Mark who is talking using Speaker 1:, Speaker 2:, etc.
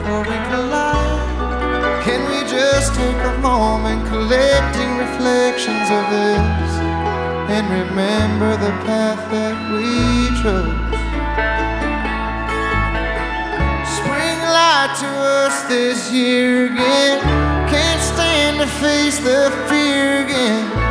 Speaker 1: before we collide? Can we just take a moment collecting reflections of this and remember the path that we chose? Spring light to us this year again. Can't stand to face the fear again.